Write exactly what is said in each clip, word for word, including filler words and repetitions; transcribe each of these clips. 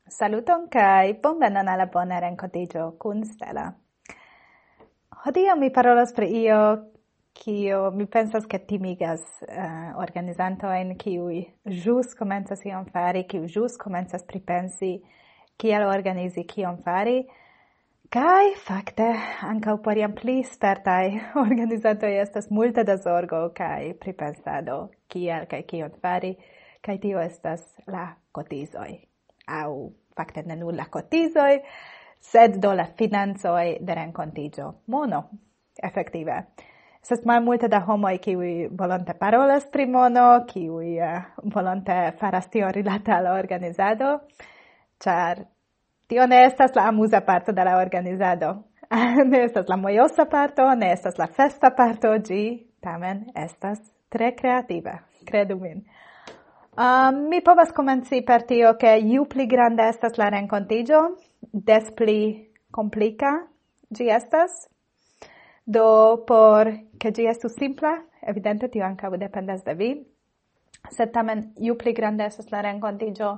Saluton kaj bonvenon al la bona renkontiĝo kun Stella. Hodiaŭ mi parolas pri io kio mi pensas ke timigas uh, organizantojn kiuj ĵus komencas ion fari, kiuj ĵus komencas pripensi kiel organizi kion fari. Kaj fakte ankaŭ por jam pli spertaj organizantoj estas multe da zorgo kaj pripensado kiel kaj kion fari, kaj tio estas la kotizoj. Au fakte ne nur la kotizoj, sed do la financoj de renkontiĝo. Mono, efektive. Estas malmulte da homoj kiuj volonte parolas pri mono, kiuj uh, volonte faras tion rilate al la organizado, ĉar tio ne estas la amuza parto de la organizado. Ne estas la mojosa parto, ne estas la festa parto, ĝi tamen estas tre kreativa, kredu min. Um, mi povas komenci per tio ke ju pli granda estas la renkontiĝo, des pli komplika ĝi estas. Do por ke ĝi estu simpla, evidente tio ankaŭ dependas de vi, sed tamen ju pli granda estas la renkontiĝo,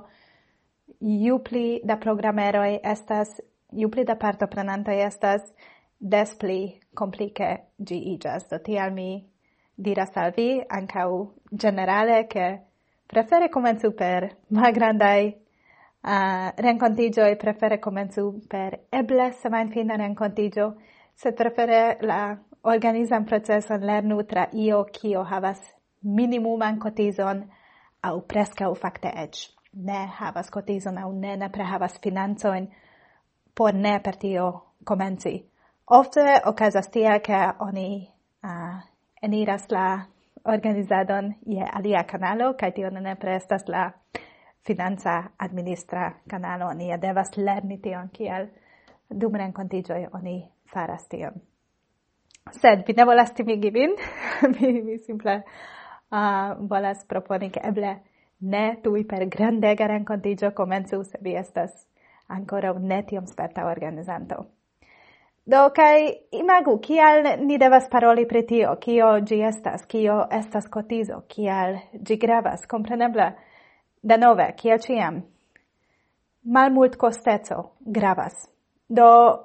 ju pli da programeroj estas, ju pli da partoprenantoj estas, des pli komplike ĝi iĝas. Do tial mi diras al vi ankaŭ ĝenerale ke prefere komencu per malgrandaj uh, renkontiĝoj, prefere komencu per eble semajnfina renkontiĝo, sed prefere la organizan proceson lernu tra io kio havas minimuman kotizon aŭ preskaŭ fakte eĉ ne havas kotizon aŭ ne nepre havas financojn por ne per tio komenci. Ofte okazas tiel ke oni uh, eniras la organizadon je alia kanalo, kaj tio ne prestas la financa administra kanalo. Oni devas lerni tion kiel dum renkontiĝoj oni faras tion. Sed vi ne volas timigi min, mi, mi simple uh, volas proponi ke eble ne tuj per grandega renkontiĝo komencu, se vi estas ankoraŭ ne tiom sperta organizanto. Do, kai imagu, kial ni devas paroli pri tio, kio ĝi estas, kio estas kotizo, kial ĝi gravas, kompreneble, denove, kiel ĉiam, malmult kosteco gravas. Do,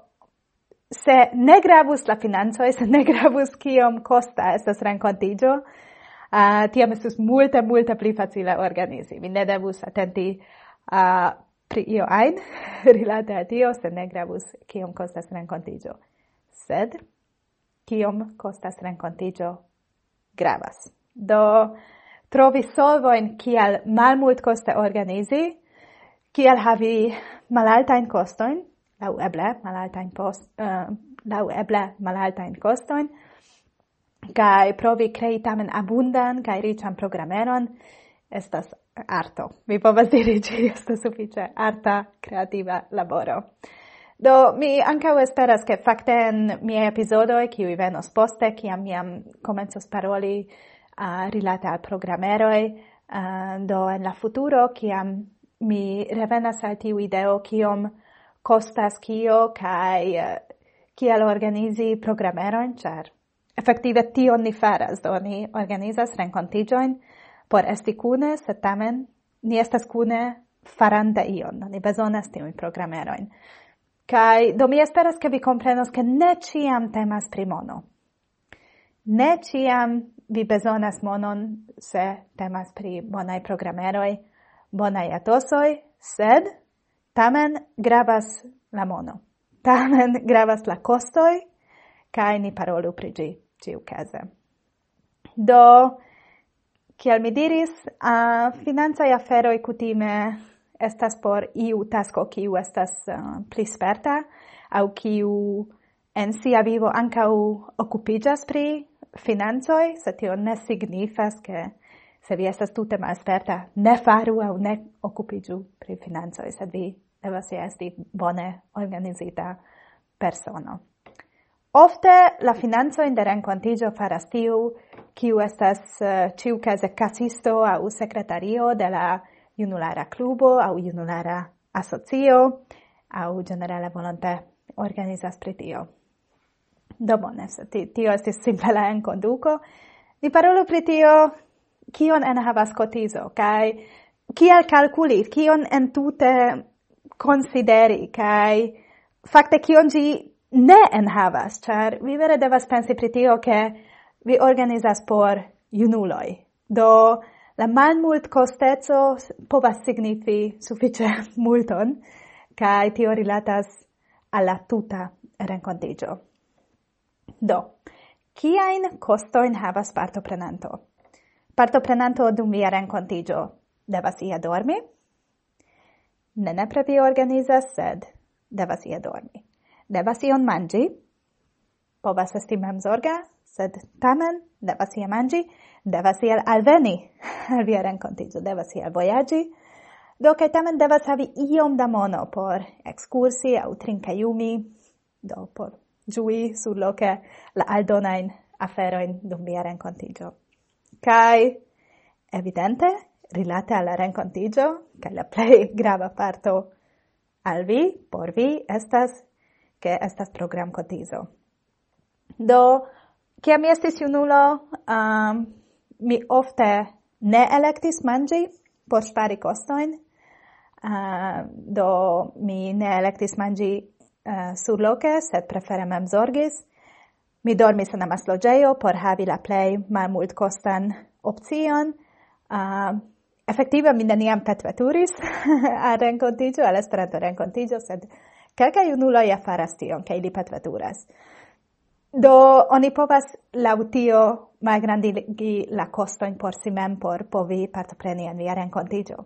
se ne gravus la financoj, se ne gravus kiom kosta estas renkontiĝo, uh, tiam estus multe, multe pli facile organizi. Vi ne devus atenti uh, pri io ajn rilate a tio, se ne gravus kiom kostas renkontiĝo. Sed kiom kostas renkontiĝo gravas. Do trovi solvojn kiel malmultkoste organizi, kiel havi malaltajn kostojn, laŭeble malaltajn post, uh, laŭeble malaltajn kostojn, kaj provi krei tamen abundan kaj riĉan programeron, estas arto. Mi povas diri, ĝi estas sufiĉe arta, kreativa laboro. Do, mi ankaŭ esperas, ke fakte en miaj epizodoj, kiuj venos poste, kiam mi jam komencos paroli uh, rilate al programeroj, uh, do en la futuro, kiam mi revenas al tiu ideo, kiom kostas kio kaj uh, kiel organizi programerojn, ĉar efektive tion ni faras, do ni organizas renkontiĝojn por esti kune, sed tamen ni estas kune farante ion, ni bezonas tiujn programerojn. Kaj do mi esperas ke vi komprenos ke ne ĉiam temas pri mono. Ne ĉiam vi bezonas monon se temas pri bonaj programeroj, bonaj etosoj, sed tamen gravas la mono. Tamen gravas la kostoj, kaj ni parolu pri ĝi ĉiukaze. Do, kiel mi diris, uh, financaj aferoj kutime estas por iu tasko kiu estas uh, pli sperta, aŭ kiu en sia vivo ankaŭ okupiĝas pri financoj, sed tio ne signifas ke se vi estas tute malsperta, ne faru aŭ ne okupiĝu pri financoj, sed vi devas esti bone organizita persono. Ofte la financojn de renkontiĝo faras tiu, kiu estas uh, ĉiukaze kasisto aŭ sekretario de la junulara klubo aŭ junulara asocio aŭ ĝenerale volonte organizas pri tio. Do bone, tio estis simple la enkonduko. Ni parolu pri tio, kion enhavas kotizo, kaj kiel kalkuli, kion entute consideri, kai fakte kion ĝi ne enhavas, ĉar vi vere devas pensi pri tio, ke vi organizas por junuloj. Do la malmultkosteco povas signifi sufiĉe multon, kaj tio rilatas al la tuta renkontiĝo. Do, kiajn kostojn havas partoprenanto? Partoprenanto dum via renkontiĝo devas ia dormi? Ne nepre vi organizas, sed devas ia dormi. Devas ion manĝi? Povas esti memzorga, sed tamen devas ia manĝi, devas iel alveni al via renkontiĝo, devas iel vojaĝi, do kaj tamen devas havi iom da mono por ekskursi aŭ trinkajumi, do por ĝui surloke la aldonajn aferojn dum via renkontiĝo. Kaj evidente, rilate alla renkontiĝo, kaj la plej grava parto al vi, por vi, estas, ke estas programkotizo. Do, kiam mi estis junulo, um, mi ofte ne elektis manĝi por ŝpari kostojn, uh, do mi ne elektis manĝi uh, surloke, sed prefere memzorgis. Mi dormis en amasloĝejo por havi la plej malmultkostan opcion. Uh, Efektive mi neniam petveturis al renkontiĝo, al Esperanto renkontiĝo, sed kelkaj junuloj ja faras tion, kaj ili petveturas. Do oni povas laŭ tio malgrandigi la kostojn por si mem por povi partopreni en via renkontiĝo.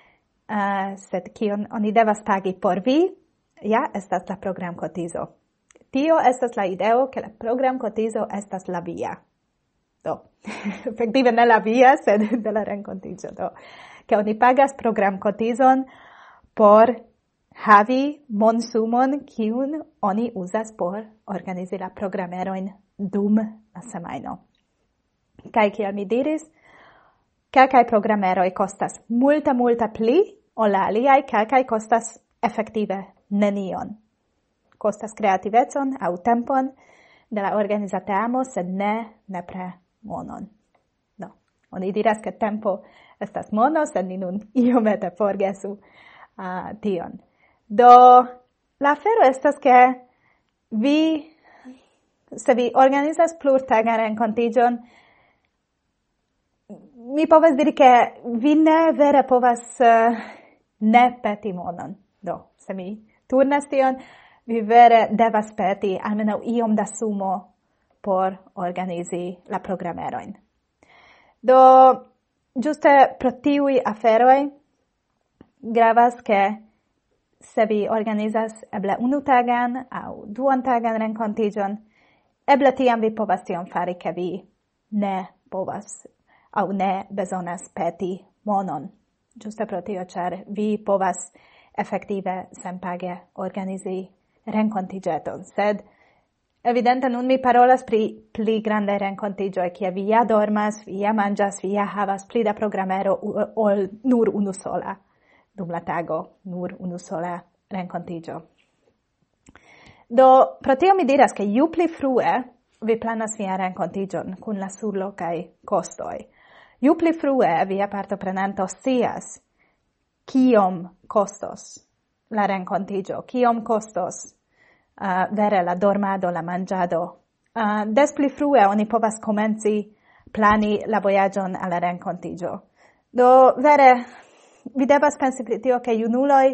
Uh, sed kion oni devas pagi por vi, ja estas la programkotizo. Tio estas la ideo, ke la programkotizo estas la via. Do, efektive ne la via, sed de la renkontiĝo. Do, ke oni pagas programkotizon por havi monsumon, kiun oni uzas por organizi la programerojn dum la semajno. Kaj kiel mi diris, kelkaj programeroj kostas multe, multe pli ol la aliaj, kelkaj kostas efektive nenion. Kostas kreativecon aŭ tempon de la organizatamo, sed ne nepre monon. No, oni diras, ke tempo estas mono, sed ni nun iomete forgesu uh, tion. Do, la afero estas, ke vi, se vi organizas plurtagan renkontiĝon, mi povas diri, ke vi ne vere povas uh, ne peti monon. Do, se mi turnas tion, vi vere devas peti almenaŭ iom da sumo por organizi la programerojn. Do, ĝuste pro tiuj aferoj gravas, ke se vi organizas eble unutagan aŭ duontagan renkontiĝon, eble tiam vi povas tion fari, ke vi ne povas aŭ ne bezonas peti monon. Ĝuste pro tio, ĉar vi povas efektive senpage organizi renkontiĝeton, sed evidente nun mi parolas pri pli grandaj renkontiĝoj, kie vi ja dormas, vi ja manĝas, vi ja havas pli da programero ol nur unu sola dum la tago, nur unu sola renkontiĝo. Do, pro tio mi diras, ke ju pli frue vi planas vian renkontiĝon kun la surlokaj kostoj, ju pli frue via partoprenanto scias kiom kostos la renkontiĝo, kiom kostos Uh, vere la dormado, la mangiado. Uh, des pli frue oni povas komenci plani la vojaĝon al la renkontiĝo. Do vere vi devas pensi pri tio, ke junuloj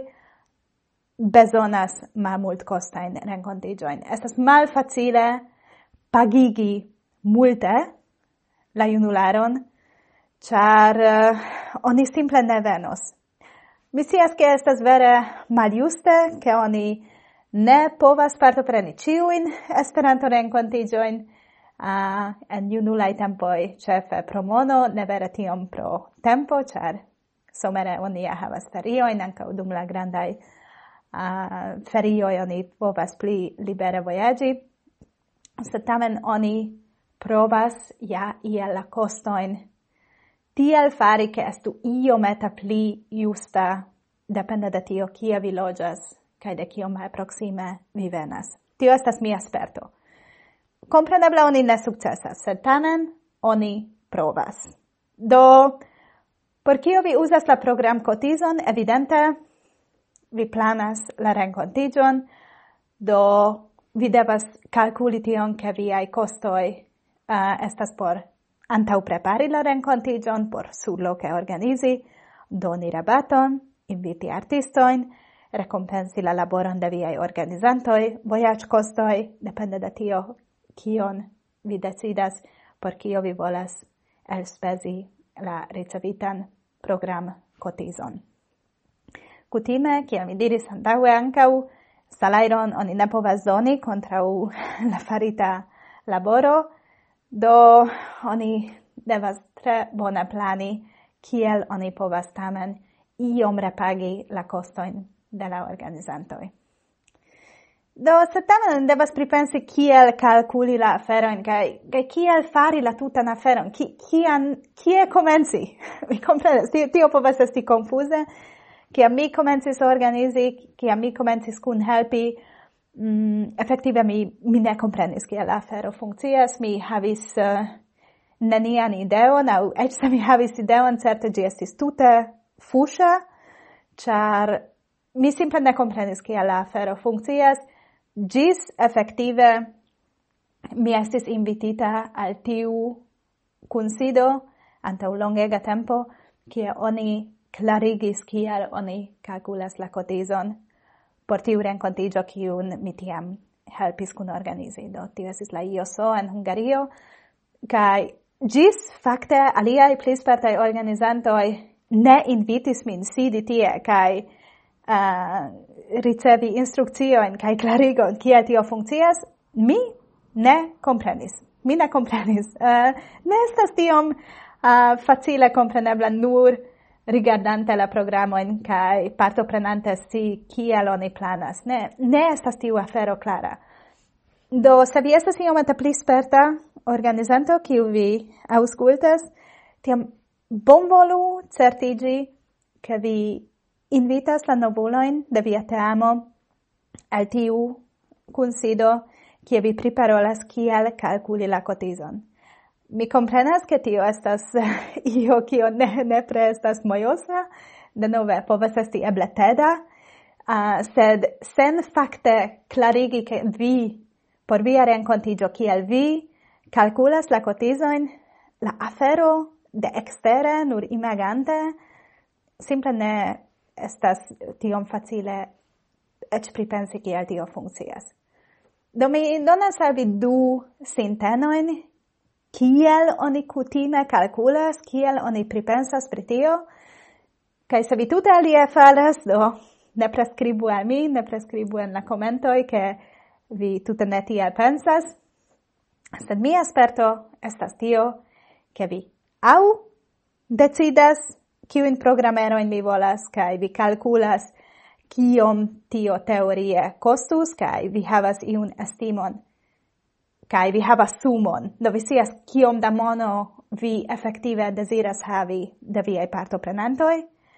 bezonas malmultkostajn renkontiĝojn. Estas malfacile pagigi multe la junularon, ĉar uh, oni simple ne venos. Mi scias, ke estas vere maljuste, ke oni ne povas partopreni ĉiujn Esperanto-renkontiĝojn uh, en junulaj tempoj, ĉefe pro mono, ne vere tiom pro tempo, ĉar somere oni ja havas feriojn, ankaŭ dum la grandaj uh, ferioj oni povas pli libere vojaĝi, sed tamen oni provas ja iel la kostojn tiel fari, ke estu iomete pli justa, depende de tio, kie vi loĝas, kaj de kio malproksime vi venas. Tio estas mia sperto. Kompreneble oni ne sukcesas, sed tamen oni provas. Do, por kio vi uzas la programkotizon, evidente vi planas la renkontiĝon, do vi devas kalkuli tion, ke viaj kostoj uh, estas por antaŭ prepari la renkontiĝon, por surloke organizi, doni rabaton, inviti artistojn, recompensi la laboron de viaj organizantoj, vojaĝkostoj, depende de tio, kion vi decidas, por kio vi volas elspezi la ricevitan program-kotizon. Kutime, kiel mi diris antaŭe ankaŭ, salajron oni ne povas doni kontraŭ la farita laboro, do oni devas tre bone plani, kiel oni povas tamen iom repagi la kostojn de la organizantoj. Do, se tamen devas pripensi kiel kalkuli la aferojn, kaj kaj kiel fari la tutan aferon, ki, kian, kie komenci. Mi komprenas, tio, tio povas esti konfuze, kiam mi komencis organizi, kiam mi komencis kunhelpi, mm, efektive mi, mi ne komprenis kiel la afero funkcias, mi havis uh, nenian ideon, aŭ eĉ se mi havis ideon, certe ĝi estis tute fuŝa, ĉar mi simple ne komprenis kiel la afero funkcias. Ĝis efektive mi estis invitita al tiu kunsido antaŭ longega tempo, kie oni klarigis kiel oni kalkulas la kotizon por tiu renkontiĝo, kiun mi tiam helpis kunorganizi. Do tio estis la I O S O en Hungario, kaj ĝis fakte aliaj pli spertaj organizantoj ne invitis min sidi tie kaj uh, ricevi instrukciojn kaj klarigon, kiel tio funkcias, mi ne komprenis. Mi ne komprenis. Uh, ne estas tiom uh, facile komprenebla nur rigardante la programojn kaj partoprenante si kiel oni planas. Ne, ne estas tiu afero klara. Do, se vi estas iomete pli sperta organizanto, kiu vi aŭskultas, tiam bonvolu certiĝi, ke vi invitas la novulojn de via teamo al tiu kunsido, kie vi priparolas kiel kalkuli la kotizon. Mi komprenas, ke tio estas io kio ne nepre estas mojosa, denove povas esti eble teda, uh, sed sen fakte klarigi ke vi por via renkontiĝo kiel vi kalkulas la kotizojn, la afero de ekstere nur imagante simple ne estas tiom facile eĉ pripensi kiel tio funkcias. Do mi donas al vi du sintenojn, kiel oni kutime kalkulas, kiel oni pripensas pri tio, kaj se vi tute alie faras, do ne preskribu al mi, ne preskribu en la komentoj, ke vi tute ne tiel pensas, sed mia sperto estas tio, ke vi aŭ decidas kiujn programerojn vi volas, kaj vi kalkulas kiom tio teorie kostus, kaj vi havas iun estimon, kaj vi havas sumon, do vi scias kiom da mono vi efektive deziras havi de viaj partoprenantoj,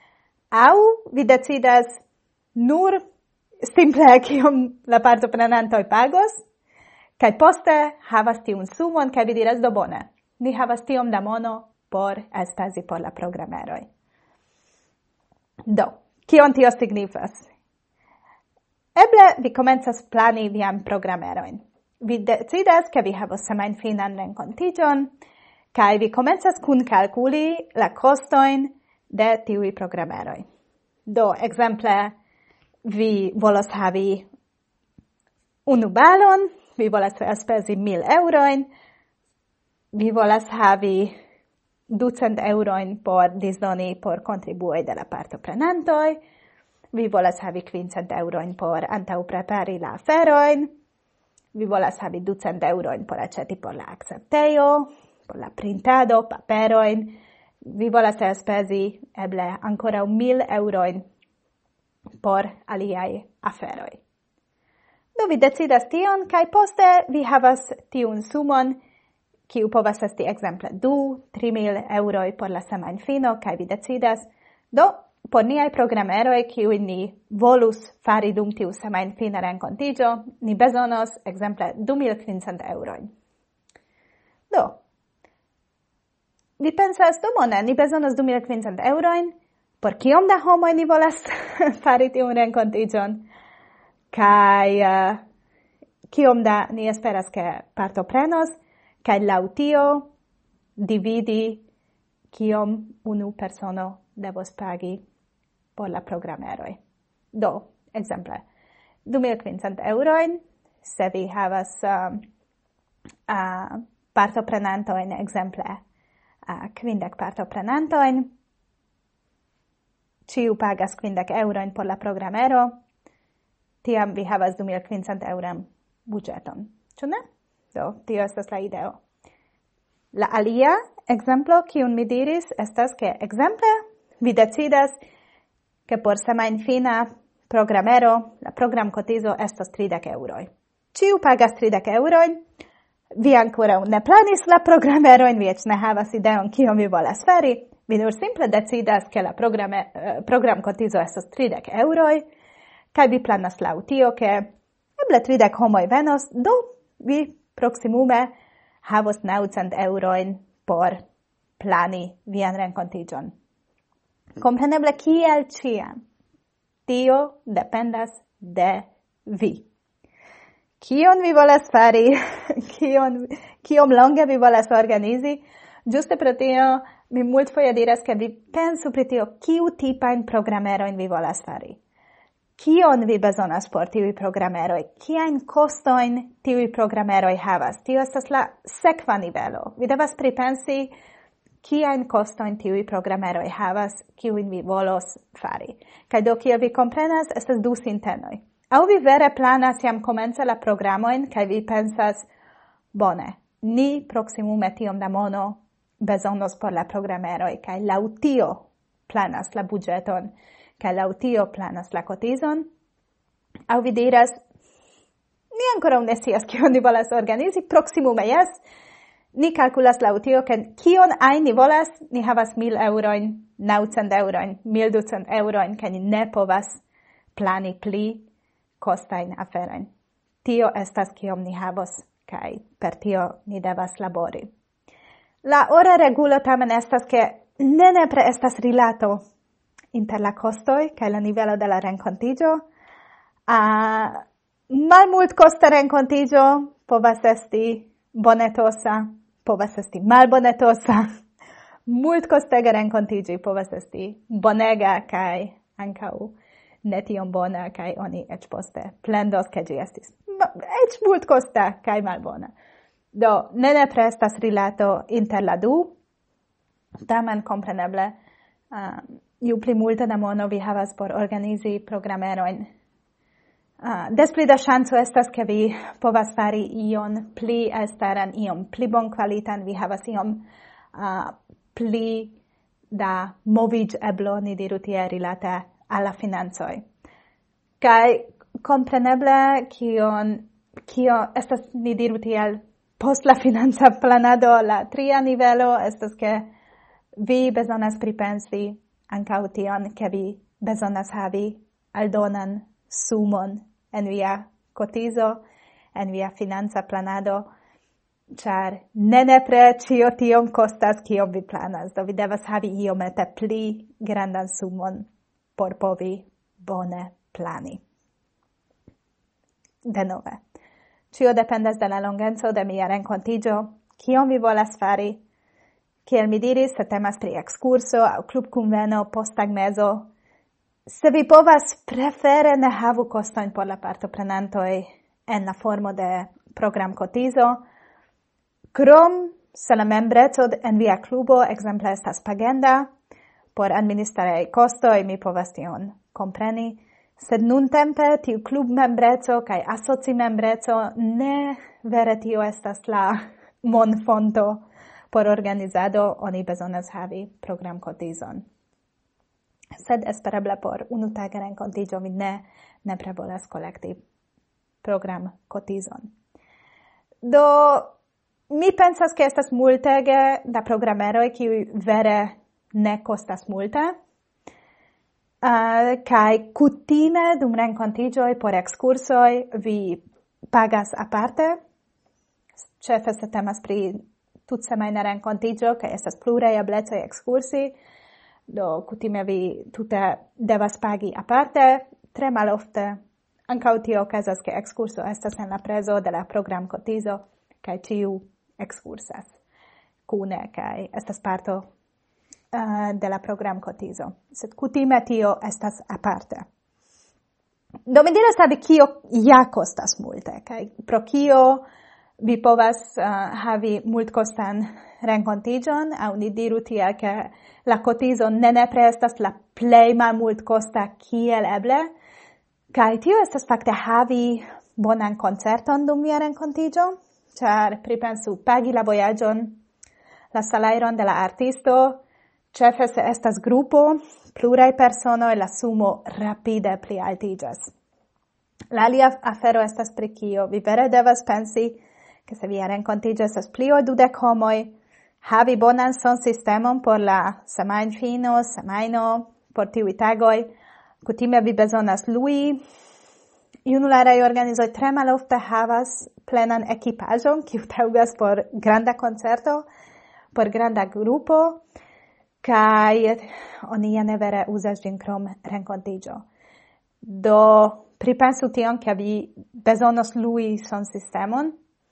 aŭ vi decidas nur simple kiom la partoprenantoj pagos, kaj poste havas tiun sumon, kaj vi diras, do bone, ni havas tiom da mono por elspezi por la programeroj. Do, kion tio signifas? Eble vi komencas plani vian programerojn. Vi decidas, ke vi havos semajnfinan renkontiĝon, kaj vi komencas kunkalkuli la kostojn de tiuj programeroj. Do, ekzemple, vi volas havi unu balon, vi volas elspezi mil eŭrojn, vi volas havi ducent eurojn por disdoni por kontribuoj de la partoprenantoj, vi volas havi kvincent eurojn por antaŭ prepari la aferojn, vi volas havi ducent eurojn por aĉeti por la akceptejo, por la printado, paperojn, vi volas elspezi eble ankoraŭ mil eurojn por aliaj aferoj. Do vi decidas tion, kaj poste vi havas tiun sumon, kiu povas esti ekzemple du, tri mil euroj por la semajnfino, kaj vi decidas, do por niaj programeroj, kiujn ni volus fari dum tiu semajnfina renkontiĝo, ni bezonos ekzemple du mil kvincent eurojn. Do, vi pensas, do bone, ni bezonos du mil kvincent eurojn, por kiom da homoj ni volas fari tiun renkontiĝon, kaj uh, kiom da ni esperas ke partoprenos, kaj laŭ tio dividi kiom unu persono devos pagi por la programeroj. Do, ekzemple, du mil kvincent eurojn, se vi havas uh, uh, partoprenantojn, ekzemple, uh, kvindek partoprenantojn, ciu pagas kvindek eurojn por la programero, tiam vi havas du mil kvincent eurojn budgeton. Ĉu ne? Do, tio estas la ideo. La alia ekzemplo, kiun mi diris, estas ke ekzemple vi decidas ke por semajnfina programero la programkotizo estas tridek euroj. Ciu pagas tridek eurojn, vi ankoraŭ ne planis la programerojn, vi eĉ ne havas ideon kion vi volas fari, vi nur simple decidas ke la programe, uh, programkotizo estas tridek euroj, kaj vi planas laŭ tio ke eble tridek homoj venos, do vi proksimume havos naŭcent eurojn por plani vian renkontiĝon. Kompreneble kiel ĉiam, tio dependas de vi. Kion vi volas fari, kion, kiom longe vi volas organizi, ĝuste pro tio mi multfoje diras ke vi pensu pri tio, kiu tipajn programerojn vi volas fari. Kion vi bezonas por tiuj programeroj? Kiajn kostojn tiuj programeroj havas? Tio estas la sekva nivelo. Vi devas pripensi kiajn kostojn tiuj programeroj havas, kiujn vi volos fari. Kaj do kiel vi komprenas, estas du sintenoj. Aŭ vi vere planas jam komence la programojn, kaj vi pensas, bone, ni proksimume tiom da mono bezonos por la programeroj, kaj laŭ tio planas la budĝeton, kaj laŭ tio planas la kotizon, aŭ vi diras, ni ankoraŭ ne scias kion ni volas organizi, proksimume jes, ni kalkulas laŭ tio, ke kion ajn ni volas, ni havas mil eurojn, naŭcent eurojn, mil ducent eurojn, kaj ni ne povas plani pli kostajn aferojn. Tio estas kiom ni havos, kaj per tio ni devas labori. La ora regulo tamen estas, ke ne nepre estas rilato inter la costoi kaj la nivelo de la renkontiĝo. Uh, malmult costa renkontiĝo povas esti bonetosa, povas esti malbonetosa. Mult costega renkontiĝi povas esti bonega kaj ankaŭ ne tiom bona kaj oni eĉ poste plendos ke ĝi estis eĉ mult costa kaj malbona. Do, ne nepre estas rilato inter la du, tamen kompreneble uh, ju pli multe da mono vi havas por organizi programerojn. Uh, des pli da ŝanco estas, ke vi povas fari ion pli elstaran, iom pli bonkvalitan, vi havas iom uh, pli da moviĝeblo, ni diru tie, rilate alla financoj. Kaj kompreneble kion kio estas, ni diru tiel, post la financa planado, la tria nivelo estas, ke vi bezonas pripensi ankaŭ tion, ke vi bezonas havi aldonan sumon en via kotizo, en via financa planado, ĉar ne nepre ĉio tiom kostas, kiom vi planas. Do vi devas havi iomete pli grandan sumon por povi bone plani. Denove, ĉio dependas de la longeco de mia renkontiĝo, kion vi volas fari. Kiel mi diris, se temas pri ekskurso aŭ klubkunveno posttagmezo, se vi povas, prefere ne havu kostojn por la partoprenantoj en la formo de programkotizo, krom se la membreco en via klubo ekzemple estas pagenda, por administraj kostoj mi povas tion kompreni, sed nuntempe tiu klubmembreco kaj asocimembreco ne vere tio estas la monfonto por organizado, oni bezonas havi programkotizon. Sed espereble por unutage renkontiĝo mi ne nepre volas kolekti programkotizon. Do mi pensas, ke estas multege da programeroj kiuj vere ne kostas multe, uh, kaj kutime dum renkontiĝoj por ekskursoj vi pagas aparte, ĉefe se temas pri tutsemajna renkontiĝo kaj estas pluraj eblecoj ekskursi. do kutime vi tute devas pagi aparte, tre malofte. Ankaŭ tio okazas, ke ekskurso estas en la prezo de la programkotizo, kaj ĉiu ekskursas kune, kaj estas parto uh, de la programkotizo. Sed kutime tio estas aparte. Do mi diras al vi kio ja kostas multe, kaj pro kio vi povas uh, havi multkostan renkontiĝon, aŭ ni diru tiel, ke la kotizo ne nepre estas la plej malmultkosta kiel eble, kaj tio estas fakte havi bonan koncerton dum via renkontiĝo, ĉar pripensu pagi la vojaĝon, la salajron de la artisto, ĉefe se estas grupo, pluraj personoj, la sumo rapide plialtiĝas. La alia afero estas pri kio vi vere devas pensi, ke se via renkontiĝo estas pli ol dudek homoj, havi bonan sonsistemon por la semajnfino, semajno, por tiuj tagoj. Kutime vi bezonas lui. Junularaj organizoj tre malofte havas plenan ekipaĵon, kiu taŭgas por granda koncerto, por granda grupo, kaj oni ja ne vere uzas ĝin krom renkontiĝo. Do pripensu tion, ke vi bezonos lui sonsistemon,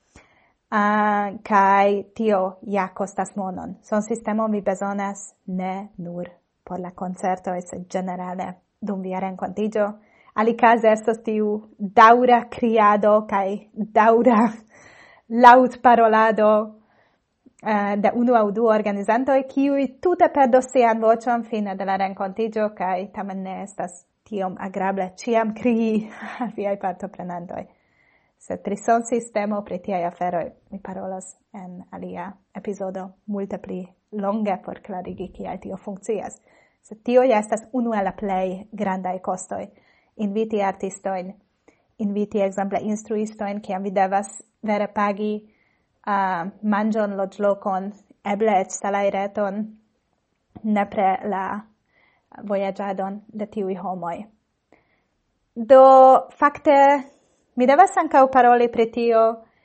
Uh, kai tio ja kostas monon. Son sistemon vi bezonas ne nur por la concerto, sed generale dum via renkontiĝo. Alikaze estos tiu daŭra kriado kaj daŭra laŭtparolado uh, de unu aŭ du organizantoj, kiuj tute perdos sian voĉon fine de la renkontiĝo, kaj tamen ne estas tiom agrable ĉiam krii al viaj partoprenantoj. Sed pri son sistemo, pri tiaj aferoj, mi parolas en alia epizodo multe pli longe por klarigi kiel tio funkcias. Sed tio ja estas unu el la plej grandaj kostoj. Inviti artistojn, inviti ekzemple instruistojn, kiam vi devas vere pagi uh, manĝon, loĝlokon, eble eĉ salajreton, nepre la vojaĝadon de tiuj homoj. Do fakte mi devas ankaŭ paroli pri tio,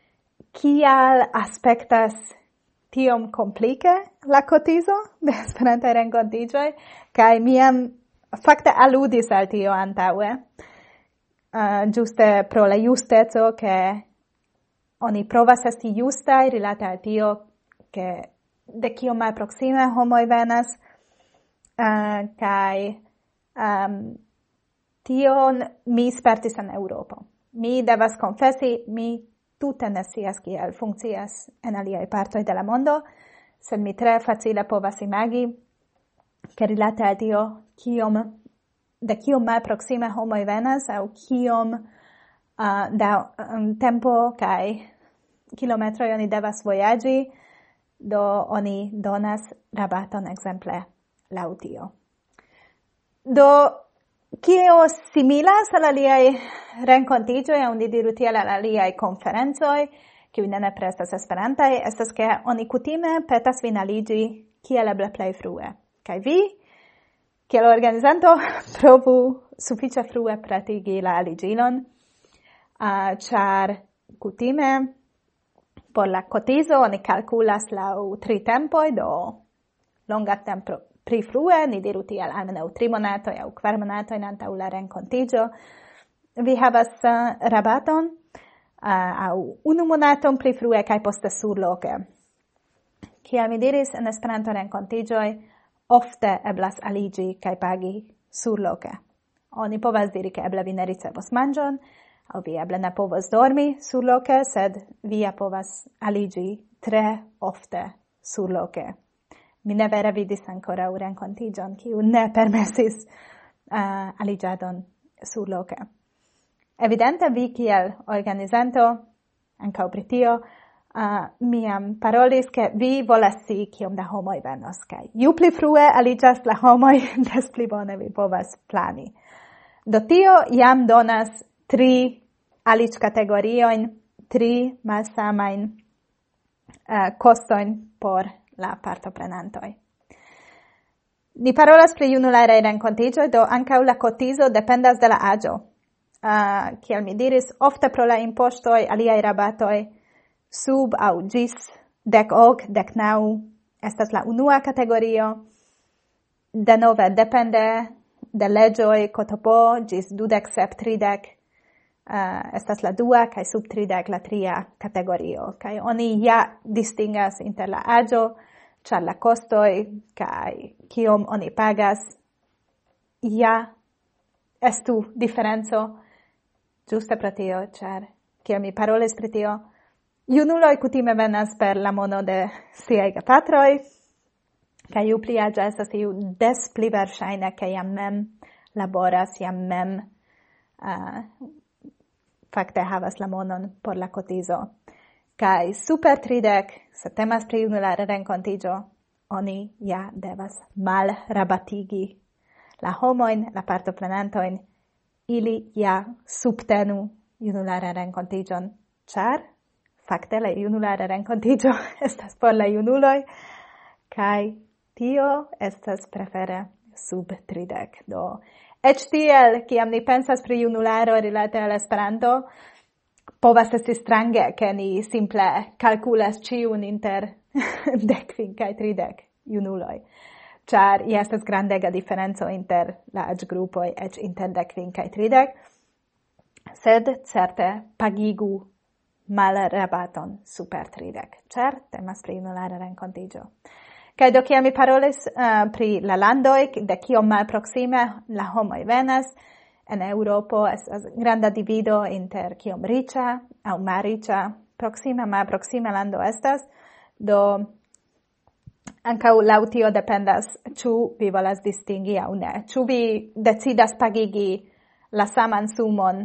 kial aspektas tiom komplike la kotizo de Esperantaj renkontiĝoj, kaj mi jam fakte aludis al tio antaŭe, uh, ĝuste pro la justeco, ke oni provas esti justaj rilate al tio, ke de kio malproksime homoj venas, uh, kaj um, tion mi spertis en Eŭropo. Mi devas konfesi, mi tute ne scias kiel funkcias en aliaj partoj de la mondo, sed mi tre facile povas imagi, ke rilate al tio, kiom, de kiom malproksime homoj venas, aŭ kiom uh, da um, tempo kaj kilometroj oni devas vojaĝi, do oni donas rabaton ekzemple laŭ tio. Do kio similas al aliaj renkontiĝoj, aŭ ni diru tiel al aliaj konferencoj, kiuj ne nepre estas esperantaj, estas ke oni kutime petas vin aliĝi kiel eble plej frue. Kaj vi, kiel organizanto, provu sufiĉe frue pratigi la aliĝilon, uh, ĉar kutime por la kotizo oni kalkulas laŭ tri tempoj, do longa tempo pri frue, ni diru tiel almenaŭ tri monatoj aŭ kvar monatojn antaŭ la renkontiĝo, vi havas uh, rabaton uh, aŭ unu monaton pli frue kaj poste surloke. Kiel mi diris, en Esperanto renkontiĝoj ofte eblas aliĝi kaj pagi surloke. Oni povas diri, ke eble vi ne ricevos manĝon, aŭ vi eble ne povos dormi surloke, sed vi ja povas aliĝi tre ofte surloke. Mi ne vere vidis ankoraŭ renkontiĝon, kiu ne permesis uh, aliĝadon surloke. Evidente vi kiel organizanto, ankaŭ pri tio, uh, mi jam parolis, ke vi volas scii kiom da homoj venos, kaj ju pli frue aliĝas la homoj, des pli bone vi povas plani. Do tio jam donas tri aliĝkategoriojn, tri malsamajn uh, kostojn por la partoprenantoj. Ni parolas pri junularaj renkontiĝoj, do ankaŭ la kotizo dependas de la aĝo. Uh, kiel mi diris, ofte pro la impoŝtoj, aliaj rabatoj, sub aŭ ĝis dek ok, dek naŭ estas la unua kategorio, denove depende de leĝoj Kotopo ĝis dudek sep tridek uh, estas la dua kaj sub tridek la tria kategorio. Kaj oni ja distingas inter la aĝo, ĉar la kostoj kaj kiom oni pagas ja estu diferenco ĝuste pro tio, ĉar kiel mi parolis pri tio, junuloj kutime venas per la mono de siaj gepatroj, kaj ju pli aĝa estas tiu, des pli verŝajne ke jam mem laboras, jam mem uh, fakte havas la monon por la kotizo. Kaj super tridek, se temas pri junulara renkontiĝo, oni ja devas malrabatigi la homojn, la partoprenantojn, ili ja subtenu junulara renkontiĝon, ĉar fakte la junulara renkontiĝo estas por la junuloj, kaj tio estas prefere sub tridek. Do, eĉ tiel, kiam ni pensas pri junularo rilate al Esperanto, povas esti strange, ke ni simple kalkulas ĉiun inter dekkvin kaj tridek junuloj. Ĉar ja estas grandega diferenco inter la aĝgrupoj, eĉ inter dekkvin kaj tridek, sed certe pagigu malrabaton super tridek, ĉar temas pri junulara renkontiĝo. Kaj do kiam mi parolis uh, pri la landoj, de kiom malproksime la homoj venas, en Eŭropo estas granda divido inter kiom riĉa aŭ malriĉa proksima, malproksima lando estas, do ankaŭ laŭ tio dependas, ĉu vi volas distingi aŭ ne. Ĉu vi decidas pagigi la saman sumon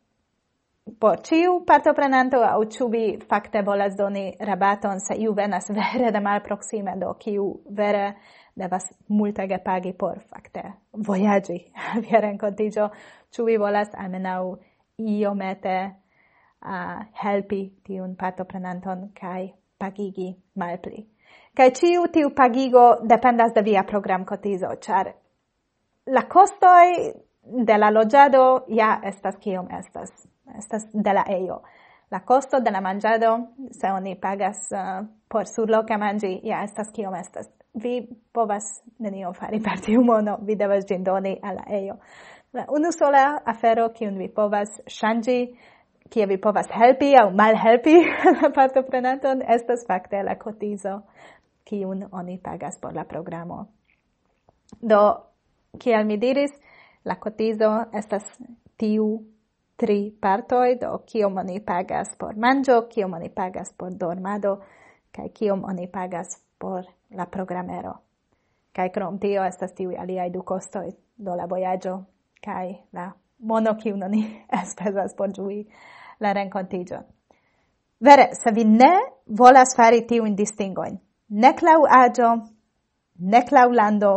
por ĉiu partoprenanto aŭ ĉu vi fakte volas doni rabaton se iu venas vere de malproksime, do kiu vere devas multege pagi por fakte vojaĝi al via renkontiĝo, ĉu vi volas almenaŭ iomete uh, helpi tiun partoprenanton kaj pagigi malpli. Kaj ĉiu tiu pagigo dependas de via programkotizo, ĉar la kostoj de la loĝado ja estas kiom estas. Estas de la ejo. La costo de la manĝado, se oni pagas uh, por surloke manĝi, ja estas kiom estas. Vi povas nenion fari per tiu mono, vi devas ĝin doni al la ejo. La unusola afero, kiun vi povas ŝanĝi, kie vi povas helpi aŭ malhelpi la partoprenanton, estas fakte la kotizo, kiun oni pagas por la programo. Do, kiel mi diris, la kotizo estas tiu tri partoj, do kiom oni pagas por manĝo, kiom oni pagas por dormado, kaj kiom oni pagas por la programero. Kaj krom tio estas tiuj aliaj du kostoj, do la vojaĝo kaj la mono kiun oni enspezas por ĝui la renkontiĝon. Vere, se vi ne volas fari tiujn distingojn, nek laŭ aĝo, nek laŭ lando,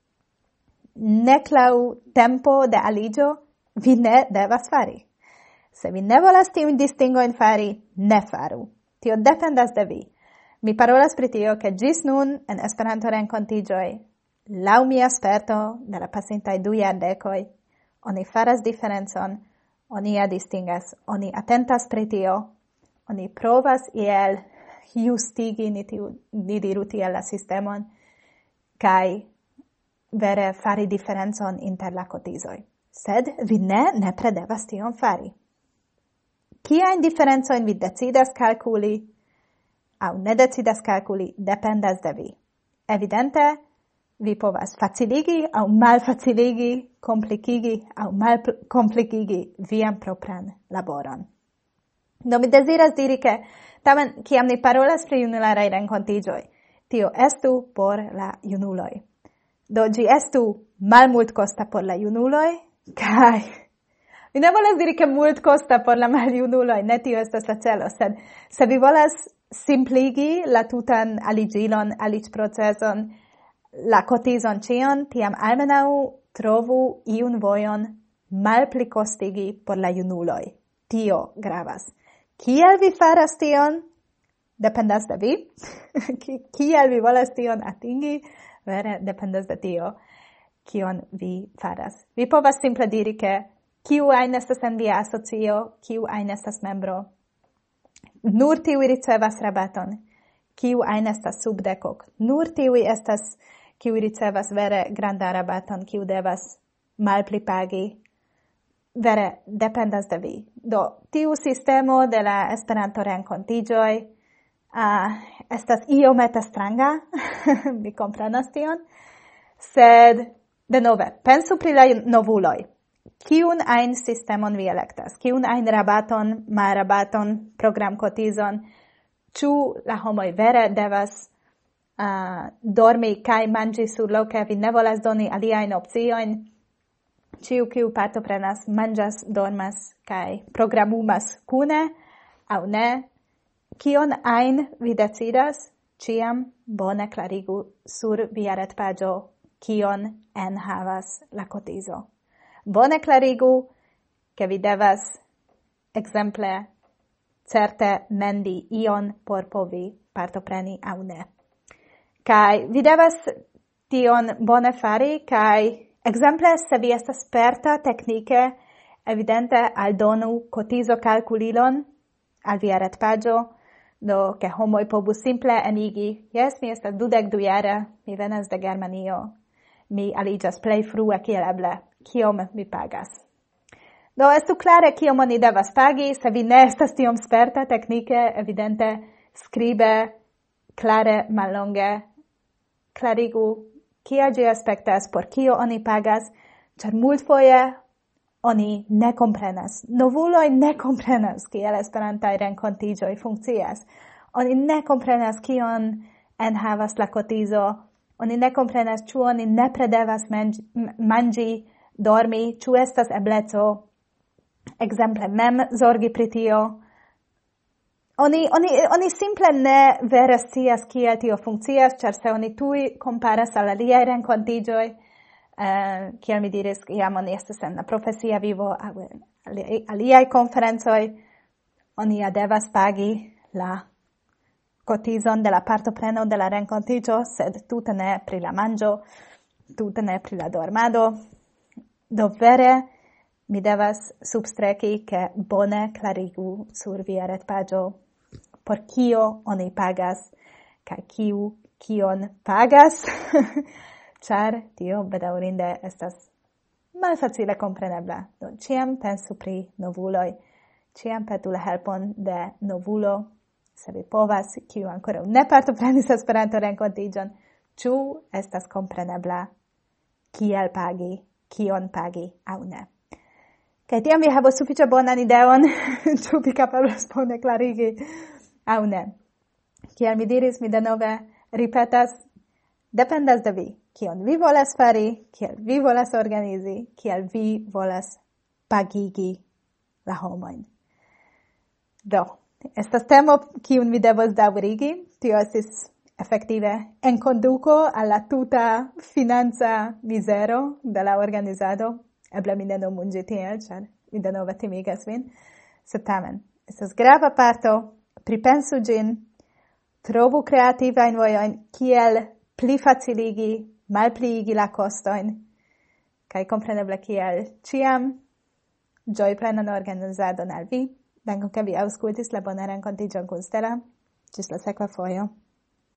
nek laŭ tempo de aliĝo, vi ne devas fari. Se vi ne volas tiujn distingojn fari, ne faru. Tio dependas de vi. Mi parolas pri tio, ke ĝis nun en Esperanto-renkontiĝoj, laŭ mia sperto de la pasintaj du jardekoj, oni faras diferencon, oni ja distingas, oni atentas pri tio, oni provas iel justigi, ni, tiu, ni diru tiel la sistemon, kaj vere fari diferencon inter la kotizoj. Sed vi ne nepre devas tion fari. Kiajn diferencojn vi decidas kalkuli aŭ ne decidas kalkuli, dependas de vi. Evidente, vi povas faciligi aŭ malfaciligi, komplikigi aŭ malkomplikigi vian propran laboron. Do mi deziras diri ke tamen kiam ni parolas pri junularaj renkontiĝoj, tio estu por la junuloj. Do ĝi estu malmultkosta por la junuloj kaj mi ne volas diri ke multkosta por la maljunuloj, ne tio estas la celo, sed se vi volas simpligi la tutan aliĝilon, aliĝproceson, la kotizon ĉion, tiam almenaŭ trovu iun vojon malpli kostigi por la junuloj. Tio gravas. Kiel vi faras tion? Dependas de vi. Kiel vi volas tion atingi? Vere dependas de tio, kion vi faras. Vi povas simple diri ke kiu ajn estas en via asocio, kiu ajn estas membro, nur tiuj ricevas rabaton, kiu ajn estas sub dekok, nur tiuj estas kiu ricevas vere granda rabaton, kiu devas malpli pagi, vere dependas de vi. Do, tiu sistemo de la Esperanto renkontiĝoj uh, estas iomete stranga, mi komprenas tion, sed denove, pensu pri la novuloj. Kiun ajn sistemon vi elektas? Kiun ajn rabaton, malrabaton, programkotizon? Ĉu la homoj vere devas uh, dormi kaj manĝi surloke? Vi ne volas doni aliajn opciojn? Ĉiu kiu partoprenas manĝas, dormas kaj programumas kune aŭ ne? Kion ajn vi decidas? Ĉiam bone klarigu sur via retpaĝo kion enhavas la kotizo. Bone klarigu, ke vi devas ekzemple certe mendi ion por povi partopreni aŭ ne. Kaj vi devas tion bone fari, kaj ekzemple se vi estas sperta teknike, evidente aldonu kotizokalkulilon al via retpaĝo, do ke homoj povus simple enigi, jes, mi estas dudek dujara, mi venas de Germanio, mi aliĝas plej frue kiel eble, kiom mi pagas. Do estu klare kiom oni devas pagi, se vi ne estas tiom sperta teknike, evidente skribe, klare, mallonge, klarigu, kia ĝi aspektas, por kio oni pagas, ĉar multfoje oni ne komprenas. Novuloj ne komprenas, kiel esperantaj renkontiĝoj funkcias. Oni ne komprenas, kion enhavas la kotizo. Oni ne komprenas, ĉu oni nepre devas manĝi, dormi, ĉu estas ebleco, ekzemple mem zorgi pri tio. Oni, oni, oni simple ne vere scias, kiel tio funkcias, ĉar se oni tuj komparas al aliaj renkontiĝoj, Uh, kiel mi diris, iam oni estas en la profesia vivo, aliaj konferencoj, oni ja devas pagi la kotizon de la partopreno de la renkontiĝo, sed tute ne pri la manĝo, tute ne pri la dormado. Do vere mi devas substreki, ke bone klarigu sur via retpaĝo, por kio oni pagas, kaj kiu kion pagas. Ĉar tio bedaŭrinde estas malfacile komprenebla. Do ĉiam pensu pri novuloj, ĉiam petu la helpon de novulo, se vi povas, kiu ankoraŭ ne partoprenis Esperanto-renkontiĝon, ĉu estas komprenebla kiel pagi, kion pagi aŭ ne. Kaj tiam vi havos sufiĉe bonan ideon, ĉu vi kapablas bone klarigi aŭ ne. Kiel mi diris, mi denove ripetas, dependas de vi. Kion vi volas fari, kiel vi volas organizi, kiel vi volas pagigi la homojn. Do, estas temo kiun vi devos daŭrigi, tio estis efektive enkonduko al la tuta financa mizero de la organizado. Eble mi ne nomu ĝi tiel, ĉar mi denove timigas vin, sed tamen estas grava parto, pripensu ĝin, trovu kreativajn vojojn, kiel pli faciligi, malpliigi la kostojn, kaj kompreneble kiel ĉiam ĝojplenan organizadon al vi. Dankon, ke vi aŭskultis la bonan renkontiĝon kun Stella. Ĝis la sekva fojo.